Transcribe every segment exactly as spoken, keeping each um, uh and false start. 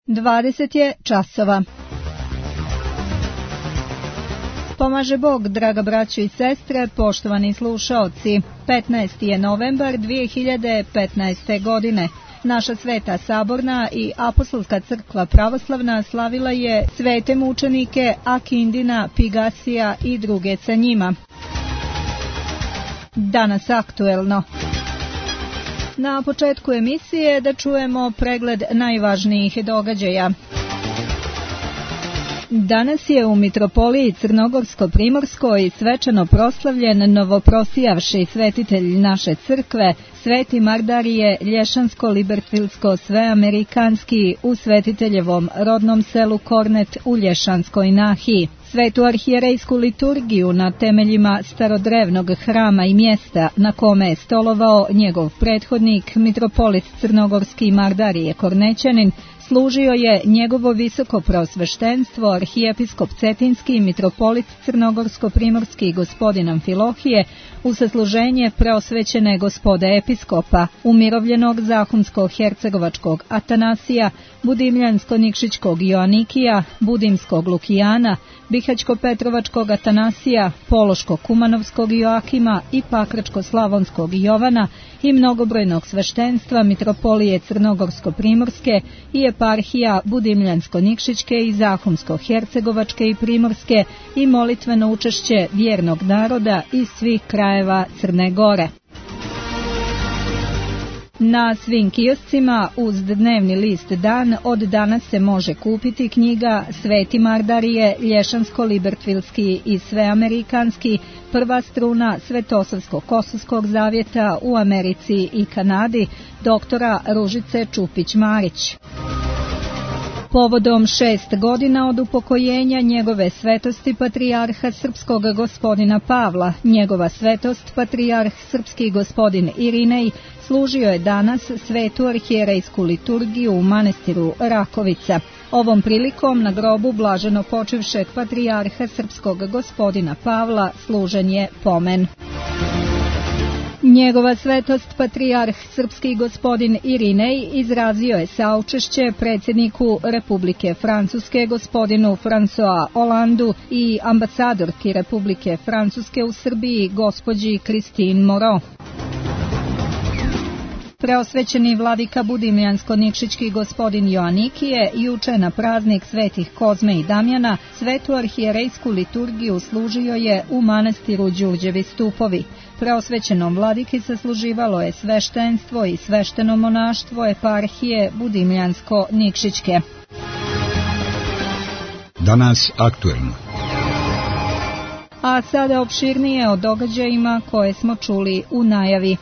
dvadeset je časova. Pomaže Bog, draga braćo i sestre, poštovani slušaoci. petnaesti je novembar dvije hiljade petnaeste. godine. Naša Sveta Saborna i Apostolska crkva pravoslavna slavila je svete mučenike Akindina, Pigasija i druge sa njima. Danas aktuelno. Na početku emisije da čujemo pregled najvažnijih događaja. Danas je u Mitropoliji Crnogorsko-Primorskoj svečano proslavljen novoprosijavši svetitelj naše crkve, Sveti Mardarije Lješansko-Libertvilsko-Sveamerikanski u svetiteljevom rodnom selu Kornet u Lješanskoj nahiji. Svetu arhijerejsku liturgiju na temeljima starodrevnog hrama i mjesta na kome je stolovao njegov prethodnik, mitropolit Crnogorski Mardarije Kornećanin, služio je njegovo visoko preosveštenstvo arhijepiskop Cetinski mitropolit Crnogorsko-Primorski gospodin Amfilohije u sasluženje preosvećene gospode episkopa, umirovljenog Zahumsko-Hercegovačkog Atanasija, Budimljansko-Nikšićkog Joanikija, Budimskog Lukijana, Bihaćko-Petrovačkog Atanasija, Pološko-Kumanovskog Joakima i Pakračko-Slavonskog Jovana i mnogobrojnog sveštenstva mitropolije Crnogorsko-Primorske i eparhija Budimljansko-Nikšićke i Zahumsko-Hercegovačke i Primorske i molitveno učešće vjernog naroda iz svih krajeva Crne Gore. Na svim kioscima uz dnevni list Dan od danas se može kupiti knjiga Sveti Mardarije Lješansko-Libertvilski i Sveamerikanski, prva struna Svetosavsko-Kosovskog zavjeta u Americi i Kanadi, doktora Ružice Čupić-Marić. Povodom šest godina od upokojenja njegove svetosti patrijarha srpskog gospodina Pavla, njegova svetost patrijarh srpski gospodin Irinej služio je danas svetu arhijerejsku liturgiju u manastiru Rakovica. Ovom prilikom na grobu blaženo počivšeg patrijarha srpskog gospodina Pavla služen je pomen. Njegova svetost patrijarh srpski gospodin Irinej izrazio je saučešće predsjedniku Republike Francuske gospodinu François Hollandu i ambasadorki Republike Francuske u Srbiji gospođi Christine Moreau. Preosvećeni vladika Budimljansko-Nikšićki gospodin Joanikije juče na praznik svetih Kozme i Damjana svetu arhijerejsku liturgiju služio je u manastiru Đurđevi stupovi. Preosvećenom vladiki sasluživalo je sveštenstvo i svešteno monaštvo eparhije Budimljansko-Nikšićke. Danas aktuelno. A sada opširnije o događajima koje smo čuli u najavi.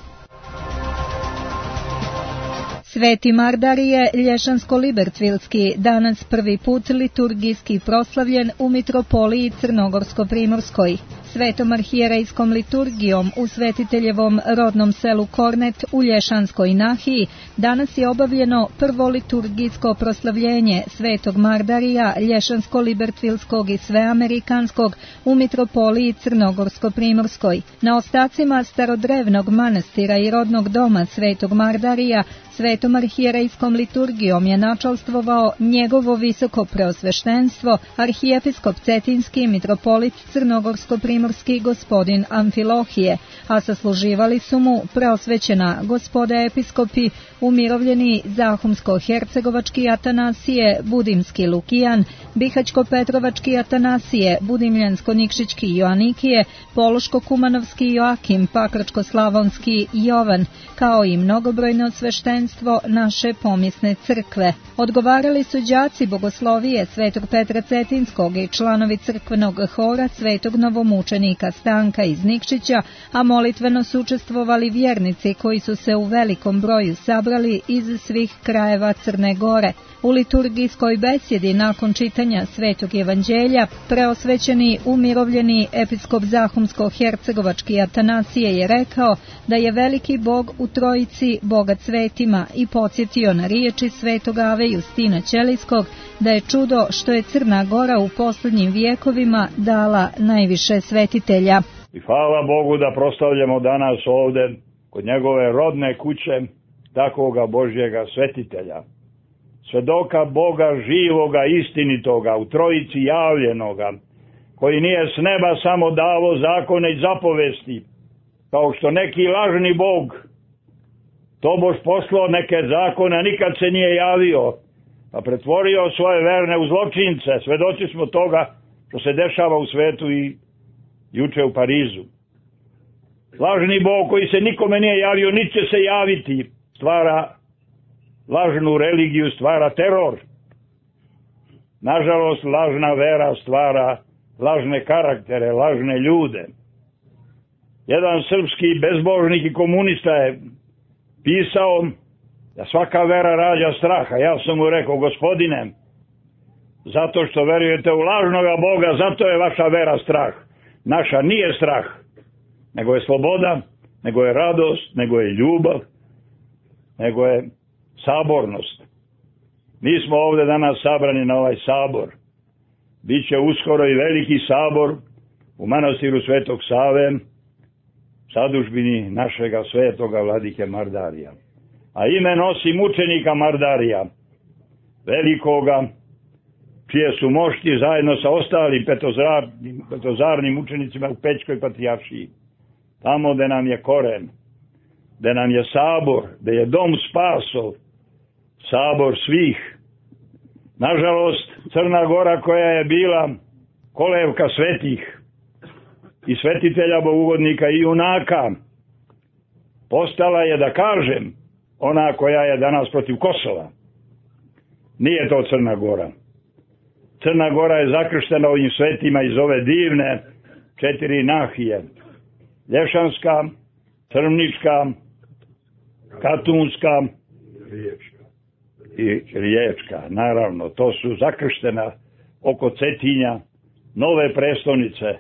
Sveti Mardarije Lješansko-Libertvilski danas prvi put liturgijski proslavljen u mitropoliji Crnogorsko-Primorskoj. Svetom arhijerejskom liturgijom u svetiteljevom rodnom selu Kornet u Lješanskoj nahiji danas je obavljeno prvo liturgijsko proslavljenje Svetog Mardarija Lješansko-Libertvilskog i Sveamerikanskog u mitropoliji Crnogorsko-Primorskoj. Na ostacima starodrevnog manastira i rodnog doma Svetog Mardarija svetom arhijerejskom liturgijom je načalstvovao njegovo visoko preosveštenstvo arhijepiskop Cetinski mitropolit Crnogorsko-Primorski gospodin Amfilohije, a sasluživali su mu preosvećena gospoda episkopi, umirovljeni Zahumsko-Hercegovački Atanasije, Budimski Lukijan, Bihaćko-Petrovački Atanasije, Budimljansko-Nikšićki Joanikije, Pološko-Kumanovski Joakim, Pakračko-Slavonski Jovan, kao i mnogobrojno sveštenstvo naše pomjesne crkve. Odgovarali su đaci bogoslovije Svetog Petra Cetinskog i članovi crkvenog hora Svetog novomučenika Stanka iz Nikšića, a molitveno su učestvovali vjernici koji su se u velikom broju sabrali iz svih krajeva Crne Gore. U liturgijskoj besjedi nakon čitanja Svetog evanđelja preosvećeni umirovljeni episkop Zahumsko-Hercegovački Atanasije je rekao da je veliki Bog u trojici bogat svetima i podsjetio na riječi Svetog Ave Justina Ćelijskog da je čudo što je Crna Gora u posljednjim vijekovima dala najviše svetitelja. I hvala Bogu da proslavljamo danas ovdje kod njegove rodne kuće takvoga Božjega svetitelja. svedoka Boga živoga, istinitoga, u trojici javljenoga, koji nije s neba samo davo zakone i zapovesti, kao što neki lažni Bog tobož poslao neke zakone, a nikad se nije javio, pa pretvorio svoje verne u zločince. Svedoci smo toga što se dešava u svetu i juče u Parizu. Lažni Bog koji se nikome nije javio, niti će se javiti, stvara lažnu religiju, stvara teror. Nažalost, lažna vera stvara lažne karaktere, lažne ljude. Jedan srpski bezbožnik i komunista je pisao da svaka vera rađa straha. Ja sam mu rekao, gospodine, zato što verujete u lažnoga Boga, zato je vaša vera strah. Naša nije strah, nego je sloboda, nego je radost, nego je ljubav, nego je sabornost. Mi smo ovde danas sabrani na ovaj sabor. Biće uskoro i veliki sabor u manastiru Svetog Save, sadužbini našega svetoga vladike Mardarija. A ime nosi mučenika Mardarija, velikoga, čije su mošti zajedno sa ostalim petozarnim, petozarnim učenicima u Pećkoj patrijaršiji. Tamo gde nam je koren, gde nam je sabor, gde je dom spasov, sabor svih. Nažalost, Crna Gora, koja je bila kolevka svetih i svetitelja, bogougodnika i junaka, postala je, da kažem, ona koja je danas protiv Kosova. Nije to Crna Gora. Crna Gora je zakrštena ovim svetima iz ove divne četiri nahije. Lješanska, Crnička, Katunska i Riječka. Naravno, to su zakrštena oko Cetinja, nove prestonice,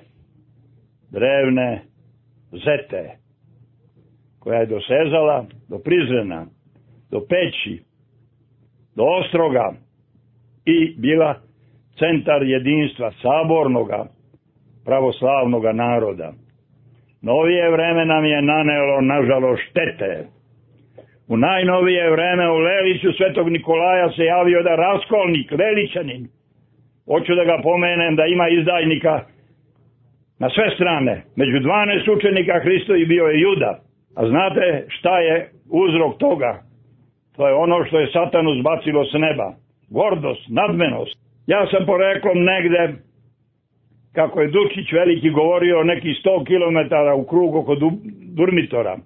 drevne Zete, koja je dosezala do Prizrena, do Peći, do Ostroga i bila centar jedinstva sabornoga pravoslavnoga naroda. Novije vreme nam je nanelo, nažalost, štete. U najnovije vreme u Leliću Svetog Nikolaja se javio da raskolnik, Lelićanin, hoću da ga pomenem, da ima izdajnika na sve strane. Među dvanaest učenika Hristovi bio je Juda. A znate šta je uzrok toga? To je ono što je Satanu zbacilo s neba. Gordost, nadmenost. Ja sam poreklom negde, kako je Dučić veliki govorio, neki sto kilometara u krug oko Durmitora.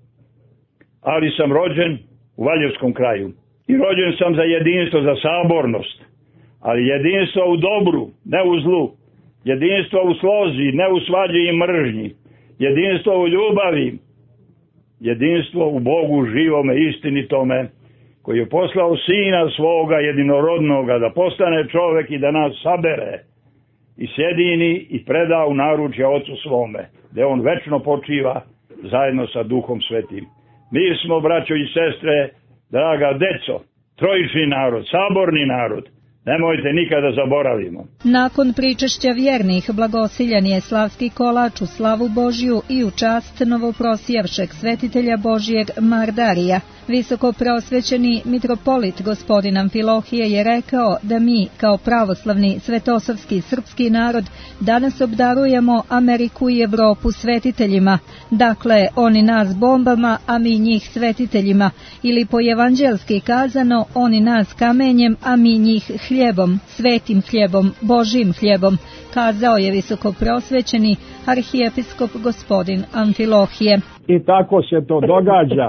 Ali sam rođen u Valjevskom kraju. I rođen sam za jedinstvo, za sabornost. Ali jedinstvo u dobru, ne u zlu. Jedinstvo u slozi, ne u svađi i mržnji. Jedinstvo u ljubavi. Jedinstvo u Bogu živome, istinitome, koji je poslao Sina svoga jedinorodnoga da postane čovek i da nas sabere i sjedini i preda u naručje Ocu svome, gde on večno počiva zajedno sa Duhom Svetim. Mi smo, braćo i sestre, draga deco, trojični narod, saborni narod. Nemojte nikada zaboravimo. Nakon pričešća vjernih, blagosiljan je slavski kolač u slavu Božju i u čast novoprosijavšeg svetitelja Božijeg Mardarija. Visoko preosvećeni mitropolit gospodin Amfilohije je rekao da mi, kao pravoslavni svetosavski srpski narod, danas obdarujemo Ameriku i Evropu svetiteljima. Dakle, oni nas bombama, a mi njih svetiteljima. Ili po evanđelski kazano, oni nas kamenjem, a mi njih hljebom, svetim hljebom, Božjim hljebom, kazao je visoko preosvećeni arhijepiskop gospodin Amfilohije. I tako se to događa.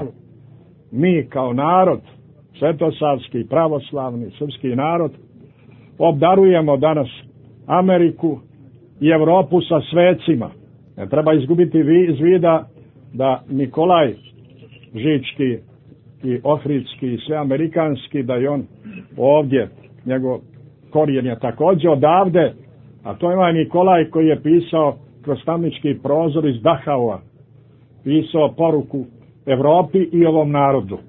Mi kao narod, svetosavski, pravoslavni, srpski narod, obdarujemo danas Ameriku i Evropu sa svecima. Ne treba izgubiti iz vida da Nikolaj Žički i Ohridski i sve amerikanski, da je on ovdje, njegov korijen je također odavde, a to ima Nikolaj koji je pisao kroz tamnički prozor iz Dahaua, pisao poruku Evropi i ovom narodu.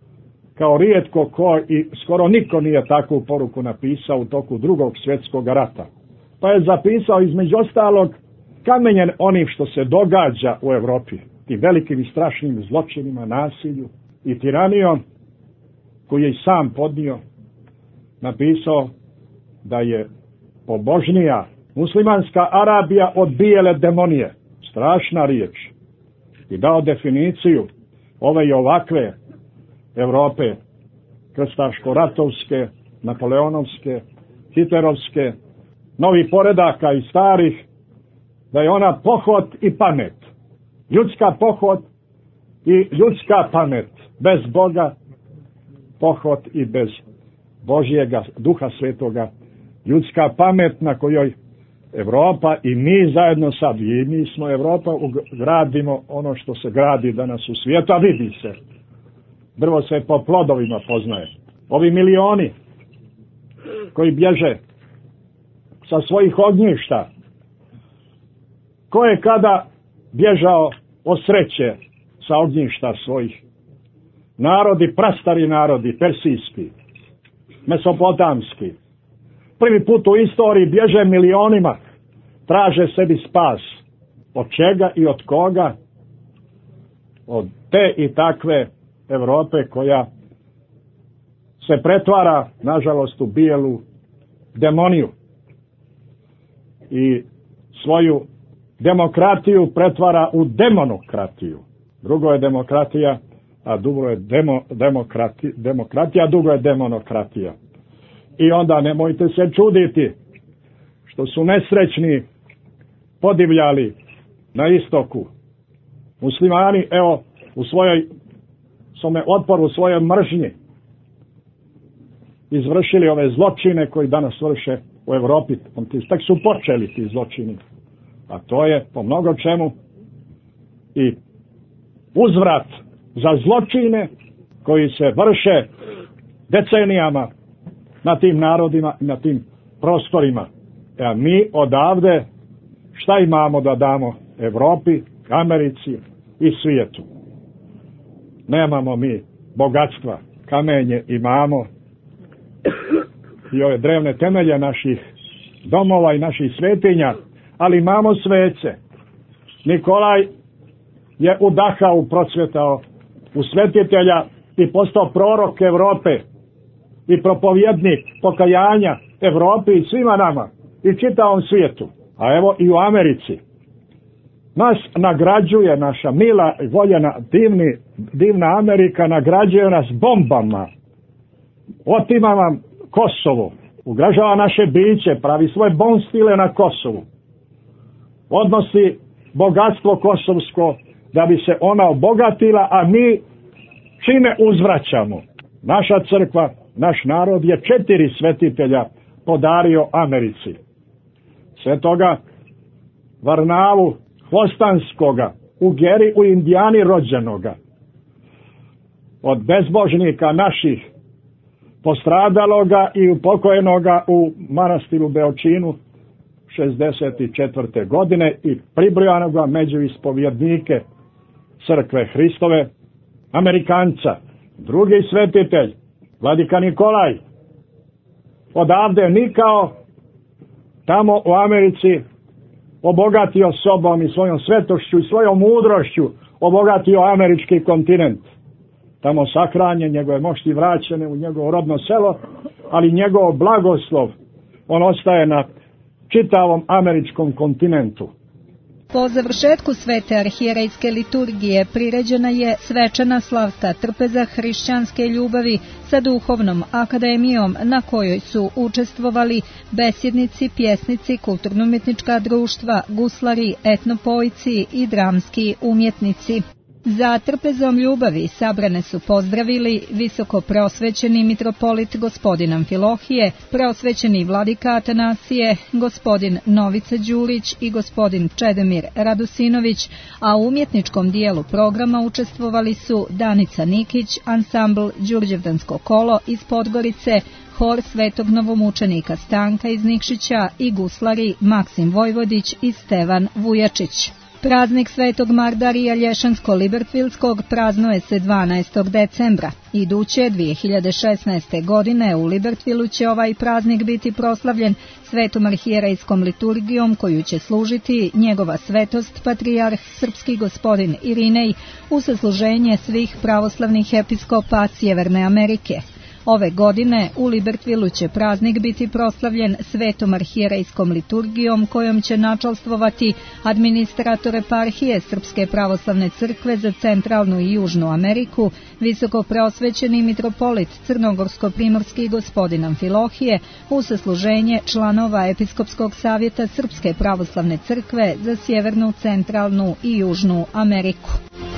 Kao rijetko ko i skoro niko nije takvu poruku napisao u toku drugog svjetskog rata. Pa je zapisao između ostalog kamenjen onim što se događa u Evropi, tim velikim i strašnim zločinima, nasilju i tiranijom koju je i sam podnio napisao da je pobožnija muslimanska Arabija od bijele demonije. Strašna riječ. I dao definiciju ove i ovakve Europe, krstaško-ratovske, napoleonovske, hitlerovske, novi poredaka i starih, da je ona pohod i pamet. Ljudska pohod i ljudska pamet. Bez Boga pohod i bez Božjega, Duha Svetoga, ljudska pamet na kojoj Europa i mi zajedno sad, i mi smo Europa, gradimo ono što se gradi danas u svijetu, a vidi se. Drvo se po plodovima poznaje. Ovi milioni koji bježe sa svojih ognjišta, ko je kada bježao od sreće sa ognjišta svojih? Narodi, prastari narodi, persijski, mesopotamski. Prvi put u istoriji bježe milionima, traže sebi spas. Od čega i od koga? Od te i takve Europe koja se pretvara, nažalost, u bijelu demoniju i svoju demokratiju pretvara u demonokratiju. Drugo je demokratija, a drugo je demo, demokrati, demokratija, a drugo je demonokratija. I onda nemojte se čuditi što su nesrećni podivljali na istoku. Muslimani, evo, u svojoj svome otporu, u svojoj mržnji izvršili ove zločine koji danas vrše u Europi. Tek su počeli ti zločini. A to je po mnogo čemu i uzvrat za zločine koji se vrše decenijama na tim narodima i na tim prostorima. A mi odavde šta imamo da damo Europi, Americi i svijetu? Nemamo mi bogatstva, kamenje imamo i ove drevne temelje naših domova i naših svetinja, ali imamo svece. Nikolaj je u Dachau procvjetao u svetitelja i postao prorok Europe i propovjednik pokajanja Europi i svima nama i čitavom svijetu. A evo i u Americi. Nas nagrađuje naša mila i voljena divni, divna Amerika, nagrađuje nas bombama. Otima vam Kosovo. Ugražava naše biće, pravi svoje bombstile na Kosovu. Odnosi bogatstvo kosovsko da bi se ona obogatila, a mi čime uzvraćamo? Naša crkva, naš narod je četiri svetitelja podario Americi. Svetoga Varnavu Hvostanskoga, u Geri u Indijani rođenoga, od bezbožnika naših, postradaloga i upokojenoga u manastiru Beočinu šezdeset četvrte godine i pribrojanoga među ispovjednike crkve Hristove, Amerikanca. Drugi svetitelj, vladika Nikolaj, odavde nikao, tamo u Americi obogatio sobom i svojom svetošću i svojom mudrošću obogatio američki kontinent. Tamo sahranjen, njegove mošti vraćene u njegovo rodno selo, ali njegov blagoslov, on ostaje na čitavom američkom kontinentu. Po završetku svete arhijerejske liturgije priređena je svečana slavska trpeza hrišćanske ljubavi sa duhovnom akademijom na kojoj su učestvovali besjednici, pjesnici, kulturno-umjetnička društva, guslari, etnopojci i dramski umjetnici. Za trpezom ljubavi sabrane su pozdravili visoko preosvećeni mitropolit gospodin Amfilohije, preosvećeni vladika Atanasije, gospodin Novica Đurić i gospodin Čedomir Radosinović, a u umjetničkom dijelu programa učestvovali su Danica Nikić, ansambl Đurđevdansko kolo iz Podgorice, hor Svetog novomučenika Stanka iz Nikšića i guslari Maksim Vojvodić i Stevan Vujačić. Praznik Svetog Mardarija Lješansko-Libertvilskog praznuje se dvanaestog decembra. Iduće dvije hiljade šesnaeste. godine u Libertvilu će ovaj praznik biti proslavljen svetom arhijerejskom liturgijom koju će služiti njegova svetost patrijarh srpski gospodin Irinej u sasluženje svih pravoslavnih episkopa Sjeverne Amerike. Ove godine u Libertvilu će praznik biti proslavljen svetom arhijerejskom liturgijom kojom će načalstvovati administrator eparhije Srpske pravoslavne crkve za centralnu i južnu Ameriku, visoko preosvećeni mitropolit crnogorsko-primorski gospodin Amfilohije, u sasluženje članova Episkopskog savjeta Srpske pravoslavne crkve za sjevernu, centralnu i južnu Ameriku.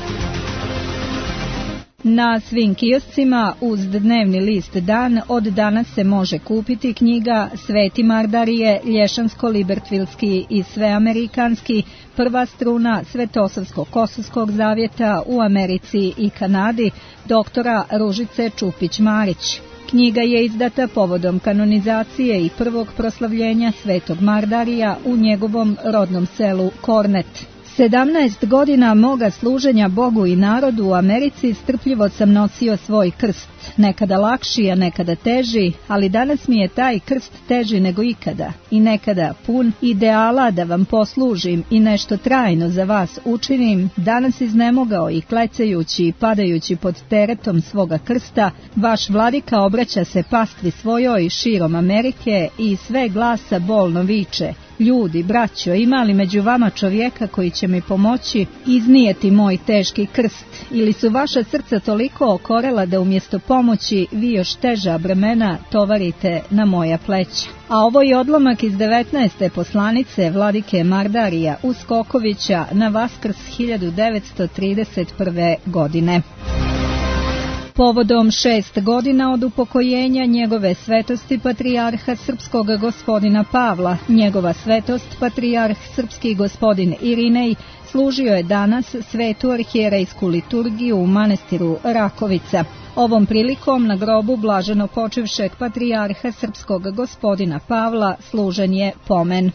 Na svim kioscima uz dnevni list Dan od danas se može kupiti knjiga Sveti Mardarije, Lješansko-Libertvilski i Sveamerikanski, prva struna Svetosavsko-Kosovskog zavjeta u Americi i Kanadi, doktora Ružice Čupić-Marić. Knjiga je izdata povodom kanonizacije i prvog proslavljenja Svetog Mardarija u njegovom rodnom selu Kornet. Sedamnaest godina moga služenja Bogu i narodu u Americi strpljivo sam nosio svoj krst, nekada lakši, a nekada teži, ali danas mi je taj krst teži nego ikada i nekada pun ideala da vam poslužim i nešto trajno za vas učinim, danas iznemogao i klecajući i padajući pod teretom svoga krsta, vaš vladika obraća se pastvi svojoj širom Amerike i sve glasa bolno viče: ljudi, braćo, ima li među vama čovjeka koji će mi pomoći iznijeti moj teški krst, ili su vaša srca toliko okorela da umjesto pomoći vi još teža bremena tovarite na moja pleća. A ovo je odlomak iz devetnaeste poslanice vladike Mardarija Uskokovića na Vaskrs hiljadu devetsto trideset prve. godine. Povodom šest godina od upokojenja njegove svetosti patrijarha srpskog gospodina Pavla, njegova svetost patrijarh srpski gospodin Irinej služio je danas svetu arhijerejsku liturgiju u manastiru Rakovica. Ovom prilikom na grobu blaženo počivšeg patrijarha srpskog gospodina Pavla služen je pomen.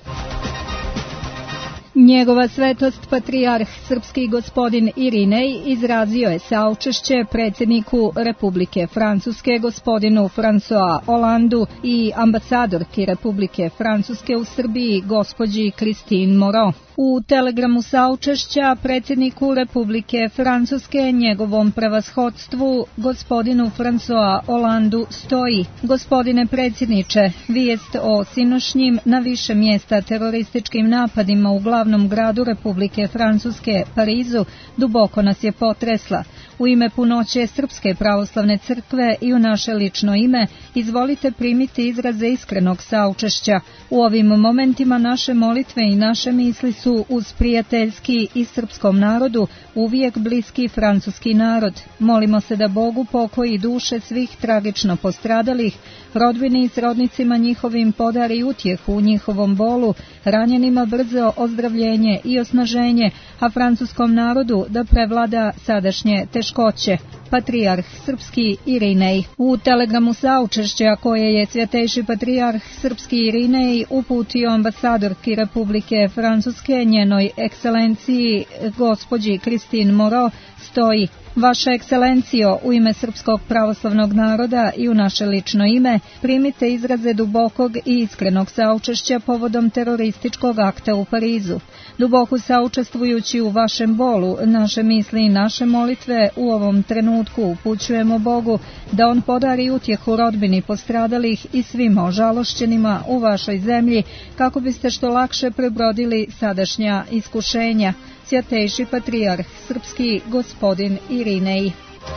Njegova svetost patrijarh srpski gospodin Irinej izrazio je saučešće predsjedniku Republike Francuske gospodinu François Hollandu i ambasadorki Republike Francuske u Srbiji gospođi Christine Moreau. U telegramu saučešća predsjedniku Republike Francuske njegovom prevashodstvu gospodinu François Hollandu stoji: gospodine predsjedniče, vijest o sinošnjim na više mjesta terorističkim napadima u glavnom gradu Republike Francuske, Parizu, duboko nas je potresla. U ime punoće Srpske pravoslavne crkve i u naše lično ime izvolite primiti izraze iskrenog saučešća. U ovim momentima naše molitve i naše misli su uz prijateljski i srpskom narodu uvijek bliski francuski narod. Molimo se da Bogu pokoji duše svih tragično postradalih, rodbini i srodnicima njihovim podari utjehu u njihovom bolu, ranjenima brzo ozdravljenje i osnaženje, a francuskom narodu da prevlada sadašnje teškoće. Patrijarh srpski Irinej. U telegramu saučešća koje je svjetejši patrijarh srpski Irinej uputio ambasadorki Republike Francuske, njenoj ekscelenciji gospođi Christine Moreau, stoji: Vaša ekscelencijo, u ime srpskog pravoslavnog naroda i u naše lično ime, primite izraze dubokog i iskrenog saučešća povodom terorističkog akta u Parizu. Duboko saučestvujući u vašem bolu, naše misli i naše molitve u ovom trenutku upućujemo Bogu da On podari utjehu rodbini postradalih i svima ožalošćenima u vašoj zemlji, kako biste što lakše prebrodili sadašnja iskušenja. Svjetejši patrijarh srpski gospodin Irinej.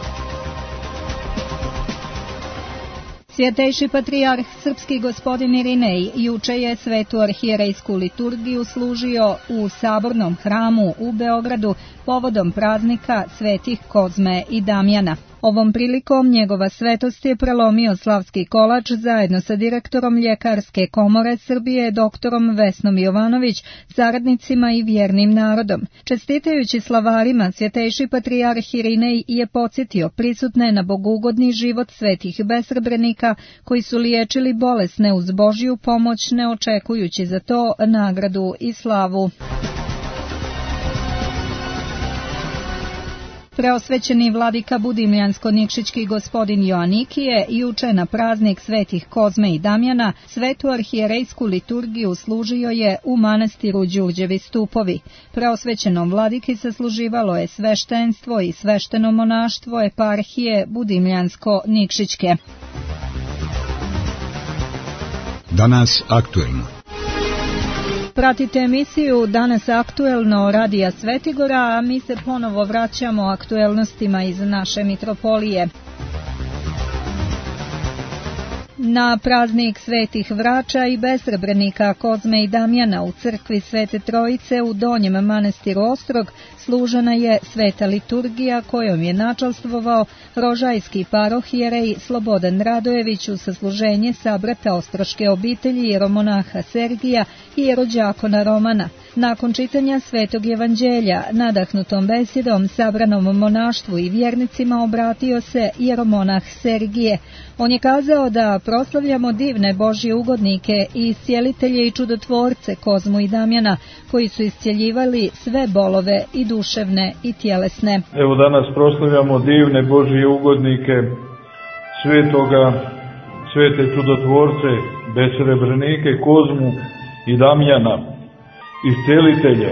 Svjetejši patrijarh srpski gospodin Irinej juče je svetu arhijerejsku liturgiju služio u Sabornom hramu u Beogradu povodom praznika svetih Kozme i Damjana. Ovom prilikom njegova svetost je prelomio slavski kolač zajedno sa direktorom Ljekarske komore Srbije doktorom Vesnom Jovanović, saradnicima i vjernim narodom. Čestitajući slavarima, svjetejši patrijarh Irinej je podsjetio prisutne na bogugodni život svetih besrebrenika koji su liječili bolesne uz Božju pomoć, ne očekujući za to nagradu i slavu. Preosvećeni vladika Budimljansko-Nikšićki gospodin Joanikije juče na praznik svetih Kozme i Damjana svetu arhijerejsku liturgiju služio je u manastiru Đurđevi stupovi. Preosvećenom vladiki sasluživalo je sveštenstvo i svešteno monaštvo eparhije Budimljansko-Nikšićke. Danas aktuelno. Pratite emisiju Danas aktuelno Radija Svetigora, a mi se ponovo vraćamo aktuelnostima iz naše mitropolije. Na praznik svetih Vrača i besrebrenika Kozme i Damjana u crkvi Svete Trojice u Donjem manastiru Ostrog služena je sveta liturgija kojom je načalstvovao rožajski parohijerej Slobodan Radojević u sasluženje sabrata ostroške obitelji jeromonaha Sergija i jerođakona Romana. Nakon čitanja Svetog evanđelja, nadahnutom besedom sabranom monaštvu i vjernicima obratio se jeromonah Sergije. On je kazao da proslavljamo divne Božje ugodnike i iscijelitelje i čudotvorce Kozmu i Damjana, koji su iscijeljivali sve bolove i duševne i tjelesne. Evo danas proslavljamo divne Božje ugodnike, svetoga, svete čudotvorce, besrebrenike Kozmu i Damjana, iscijelitelje.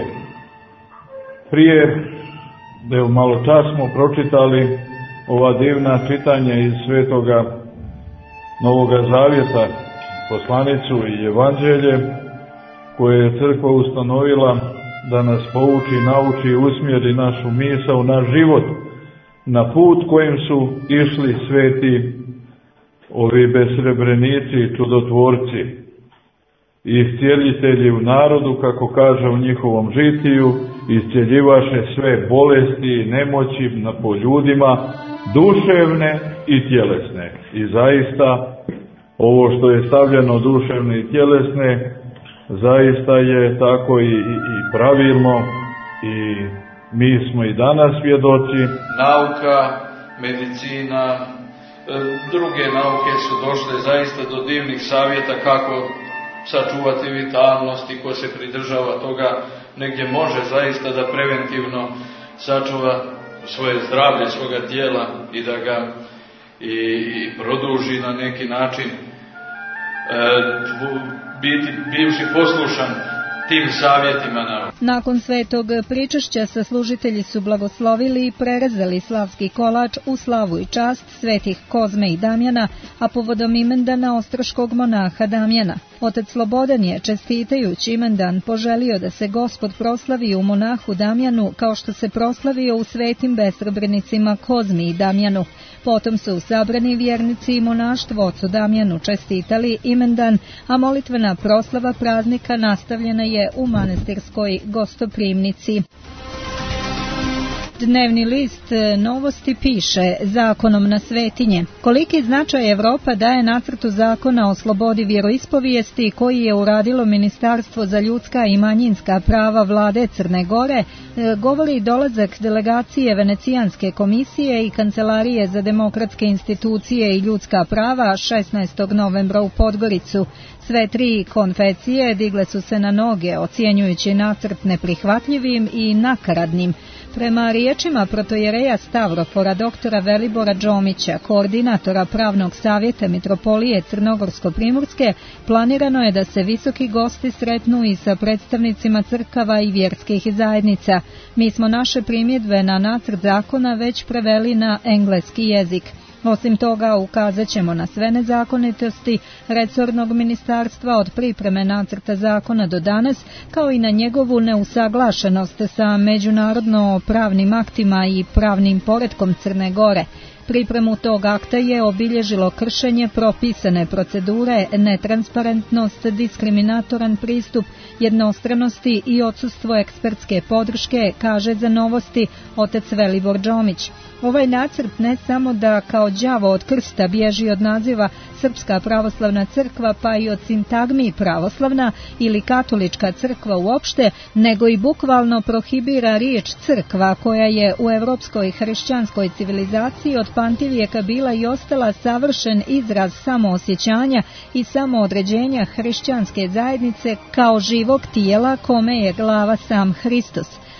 Prije, evo malo čas smo pročitali ova divna čitanja iz svetoga Novoga Zavjeta, poslanicu i evanđelje, koje je crkva ustanovila da nas pouči, nauči i usmjeri našu misao, naš život, na put kojim su išli sveti ovi besrebrenici i čudotvorci i iscijelitelji u narodu, kako kaže u njihovom žitiju, iscijeljivaše sve bolesti i nemoći po ljudima, duševne i tjelesne. I zaista, ovo što je stavljeno duševne i tjelesne, zaista je tako i, i, i pravilno, i mi smo i danas svjedoci. Nauka, medicina, druge nauke su došle zaista do divnih savjeta kako sačuvati vitalnost i ko se pridržava toga negdje može zaista da preventivno sačuva svoje zdravlje, svoga tijela i da ga i, i produži na neki način, e, biti, bivši poslušan tim savjetima nauke. Nakon svetog pričešća saslužitelji su blagoslovili i prerezali slavski kolač u slavu i čast svetih Kozme i Damjana, a povodom imendana ostroškog monaha Damjana. Otac Slobodan je, čestitajući imendan, poželio da se Gospod proslavi u monahu Damjanu kao što se proslavio u svetim besrebrenicima Kozmi i Damjanu. Potom su sabrani vjernici i monaštvo ocu Damjanu čestitali imendan, a molitvena proslava praznika nastavljena je u manastirskoj gostoprimnici. Dnevni list Novosti piše zakonom na svetinje. Koliki značaj Evropa daje nacrtu zakona o slobodi vjeroispovijesti koji je uradilo Ministarstvo za ljudska i manjinska prava vlade Crne Gore, govori dolazak delegacije Venecijanske komisije i Kancelarije za demokratske institucije i ljudska prava šesnaestog novembra u Podgoricu. Sve tri konfesije digle su se na noge, ocjenjujući nacrt neprihvatljivim i nakaradnim. Prema riječima protojereja Stavrofora doktora Velibora Đomića, koordinatora pravnog savjeta mitropolije Crnogorsko-Primorske, planirano je da se visoki gosti sretnu i sa predstavnicima crkava i vjerskih zajednica. Mi smo naše primjedbe na nacrt zakona već preveli na engleski jezik. Osim toga, ukazat ćemo na sve nezakonitosti resornog ministarstva od pripreme nacrta zakona do danas, kao i na njegovu neusaglašenost sa međunarodno pravnim aktima i pravnim poretkom Crne Gore. Pripremu tog akta je obilježilo kršenje propisane procedure, netransparentnost, diskriminatoran pristup, jednostranosti i odsustvo ekspertske podrške, kaže za Novosti otac Velibor Đomić. Ovaj nacrt ne samo da kao đavo od krsta bježi od naziva Srpska pravoslavna crkva pa i od sintagmi pravoslavna ili katolička crkva uopšte, nego i bukvalno prohibira riječ crkva koja je u evropskoj hrišćanskoj civilizaciji od pamtivijeka bila i ostala savršen izraz samoosjećanja i samoodređenja hrišćanske zajednice kao živog tijela kome je glava sam Hristos.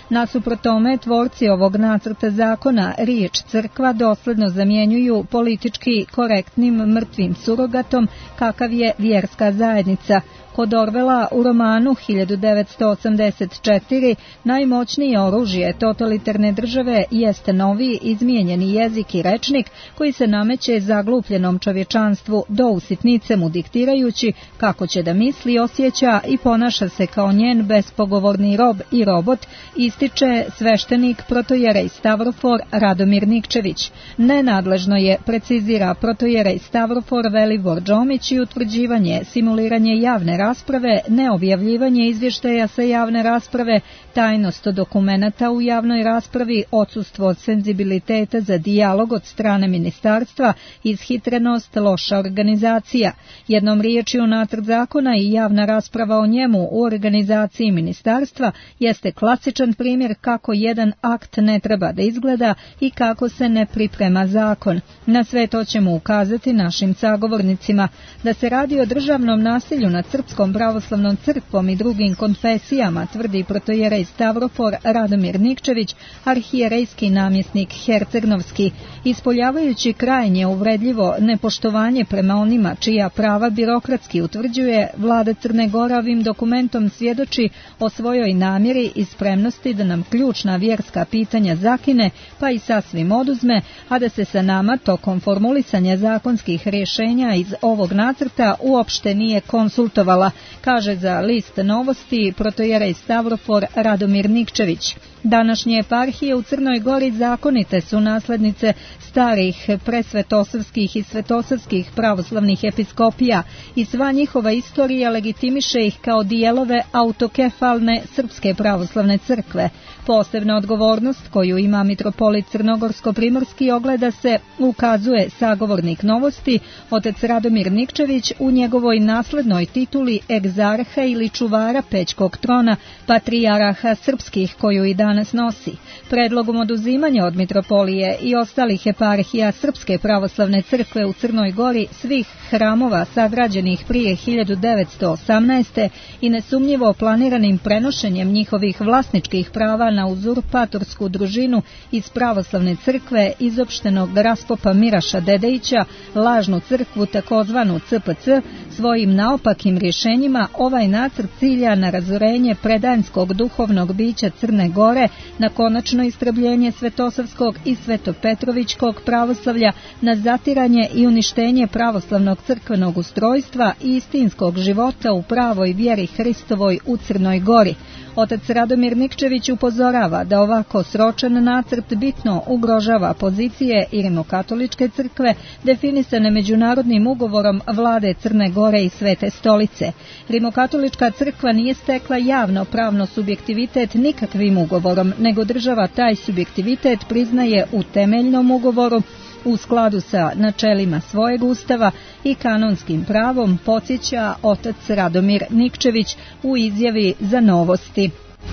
Nasuprot tome, tvorci ovog nacrta zakona riječ crkva dosledno zamjenjuju politički korektnim mrtvim surogatom kakav je vjerska zajednica. Kod Orwella u romanu hiljadu devetsto osamdeset četiri najmoćnije oružje totalitarne države jeste novi izmijenjeni jezik i rečnik koji se nameće zaglupljenom čovječanstvu do usitnice mu diktirajući kako će da misli, osjeća i ponaša se kao njen bespogovorni rob i robot, ističe sveštenik protojerej Stavrofor Radomir Nikčević. Nenadležno je, precizira protojerej Stavrofor Velibor Džomić, i utvrđivanje, simuliranje javne rasprave, neobjavljivanje izvještaja sa javne rasprave, tajnost dokumenata u javnoj raspravi, odsustvo od senzibiliteta za dijalog od strane ministarstva, ishitrenost, loša organizacija. Jednom riječju, nacrt zakona i javna rasprava o njemu u organizaciji ministarstva jeste klasičan primjer kako jedan akt ne treba da izgleda i kako se ne priprema zakon. Na sve to ćemo ukazati našim sagovornicima. Da se radi o državnom nasilju nad Srpskom pravoslavnom crkvom i drugim konfesijama, tvrdi protojerej Stavrofor Radomir Nikčević, arhijerejski namjesnik Hercegnovski, ispoljavajući krajnje uvredljivo nepoštovanje prema onima čija prava birokratski utvrđuje, vlada Crne Gore ovim dokumentom svjedoči o svojoj namjeri i spremnosti da nam ključna vjerska pitanja zakine, pa i sasvim oduzme, a da se sa nama tokom formulisanja zakonskih rješenja iz ovog nacrta uopšte nije konsultovala, kaže za List novosti protojerej Stavrofor Radomir Nikčević. Današnje eparhije u Crnoj Gori zakonite su naslednice starih presvetosavskih i svetosavskih pravoslavnih episkopija i sva njihova istorija legitimiše ih kao dijelove autokefalne Srpske pravoslavne crkve. Posebna odgovornost koju ima mitropolit Crnogorsko-primorski ogleda se, ukazuje sagovornik novosti, otac Radomir Nikčević, u njegovoj naslednoj tituli egzarha ili čuvara pećkog trona, patrijaraha srpskih, koju i danas nosi. Predlogom oduzimanja od mitropolije i ostalih eparhija Srpske pravoslavne crkve u Crnoj Gori svih hramova sagrađenih prije hiljadu devetsto osamnaeste. i nesumnjivo planiranim prenošenjem njihovih vlasničkih prava na uzurpatorsku družinu iz pravoslavne crkve izopštenog raspopa Miraša Dedejića, lažnu crkvu takozvanu C P C, svojim naopakim rješenjima ovaj nacrt cilja na razorenje predanjskog duhovnog bića Crne Gore, na konačno istrebljenje svetosavskog i svetopetrovićkog pravoslavlja, na zatiranje i uništenje pravoslavnog crkvenog ustrojstva i istinskog života u pravoj vjeri Hristovoj u Crnoj Gori. Otac Radomir Nikčević upozorava da ovako sročen nacrt bitno ugrožava pozicije i rimokatoličke crkve definisane međunarodnim ugovorom vlade Crne Gore i Svete stolice. Rimokatolička crkva nije stekla javno pravno subjektivitet nikakvim ugovorom, nego država taj subjektivitet priznaje u temeljnom ugovoru u skladu sa načelima svojeg ustava i kanonskim pravom, podsjeća otac Radomir Nikčević u izjavi za Novosti.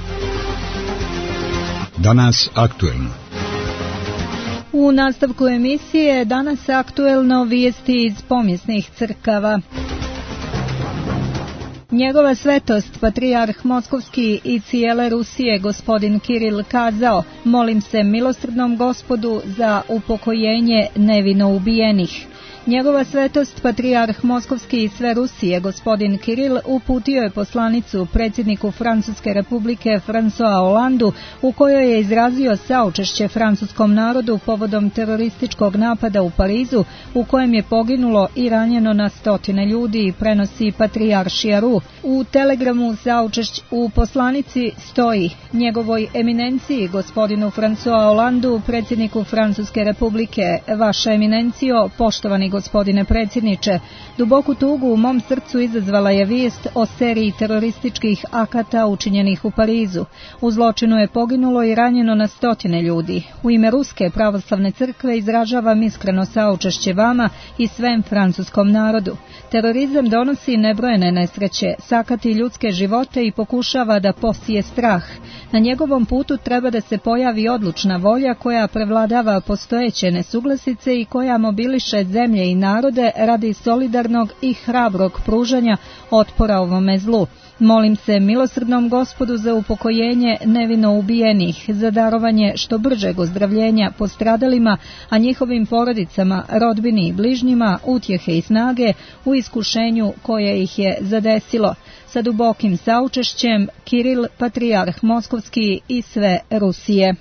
Danas aktuelno. U nastavku emisije danas aktuelno vijesti iz pomjesnih crkava. Njegova svetost, patrijarh Moskovski i cijele Rusije, gospodin Kiril, kazao: molim se milosrdnom Gospodu za upokojenje nevino ubijenih. Njegova svetost, patrijarh Moskovski i sve Rusije, gospodin Kiril, uputio je poslanicu predsjedniku Francuske republike François Hollandu, u kojoj je izrazio saučešće francuskom narodu povodom terorističkog napada u Parizu, u kojem je poginulo i ranjeno na stotine ljudi, prenosi patrijaršija Ru. U telegramu saučešć u poslanici stoji: njegovoj eminenciji, gospodinu François Hollandu, predsjedniku Francuske republike, vaša eminencijo, poštovani gospodine predsjedniče, duboku tugu u mom srcu izazvala je vijest o seriji terorističkih akata učinjenih u Parizu. U zločinu je poginulo i ranjeno na stotine ljudi. U ime Ruske pravoslavne crkve izražavam iskreno saučešće vama i svem francuskom narodu. Terorizam donosi nebrojene nesreće, sakati ljudske živote i pokušava da posije strah. Na njegovom putu treba da se pojavi odlučna volja koja prevladava postojeće nesuglasice i koja mobiliše zemlje zemlje i narode radi solidarnog i hrabrog pružanja otpora ovome zlu. Molim se milosrdnom Gospodu za upokojenje nevino ubijenih, za darovanje što bržeg ozdravljenja postradalima, a njihovim porodicama, rodbini i bližnjima utjehe i snage u iskušenju koje ih je zadesilo. Sa dubokim saučešćem, Kiril, patrijarh Moskovski i sve Rusije.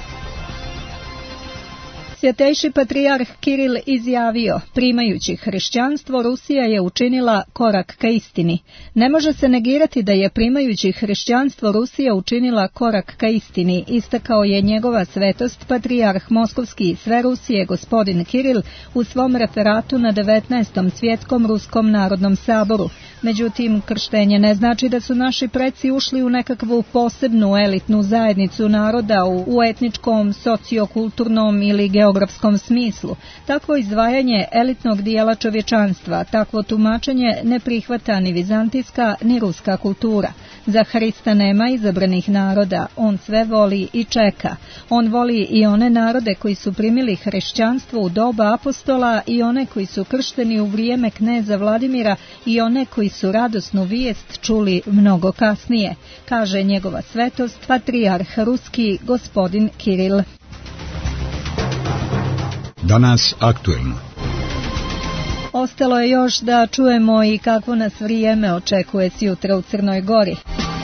Svjetejši patrijarh Kiril izjavio, primajući hrišćanstvo, Rusija je učinila korak ka istini. Ne može se negirati da je primajući hrišćanstvo Rusija učinila korak ka istini, istakao je njegova svetost patrijarh Moskovski i sve Rusije gospodin Kiril u svom referatu na devetnaestom svjetskom Ruskom narodnom saboru. Međutim, krštenje ne znači da su naši preci ušli u nekakvu posebnu elitnu zajednicu naroda u, u etničkom, sociokulturnom ili geografskom smislu. Takvo izdvajanje elitnog dijela čovječanstva, takvo tumačenje ne prihvata ni vizantijska ni ruska kultura. Za Hrista nema izabranih naroda, on sve voli i čeka. On voli i one narode koji su primili hrišćanstvo u doba apostola i one koji su kršteni u vrijeme kneza Vladimira i one koji su radosnu vijest čuli mnogo kasnije, kaže njegova svetost patrijarh ruski gospodin Kiril. Danas aktuelno. Ostalo je još da čujemo i kakvo nas vrijeme očekuje sjutra u Crnoj Gori.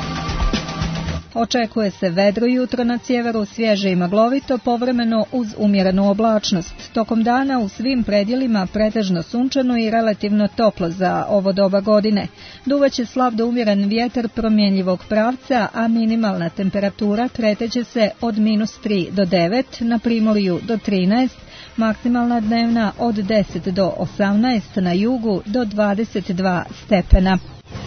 Očekuje se vedro jutro na sjeveru, svježe i maglovito, povremeno uz umjerenu oblačnost. Tokom dana u svim predjelima pretežno sunčano i relativno toplo za ovo doba godine. Duvaće slab do umjeren vjetar promjenjivog pravca, a minimalna temperatura kreteće se od minus tri do devet, na primorju do trinaest, maksimalna dnevna od deset do osamnaest, na jugu do dvadeset dva stepena.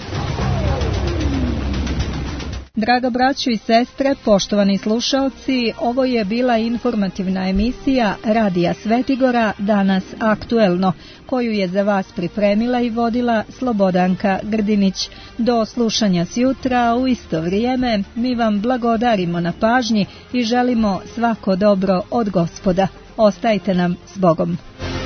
Draga braćo i sestre, poštovani slušaoci, ovo je bila informativna emisija Radija Svetigora, danas aktuelno, koju je za vas pripremila i vodila Slobodanka Grdinić. Do slušanja sjutra u isto vrijeme mi vam blagodarimo na pažnji i želimo svako dobro od Gospoda. Ostajte nam s Bogom.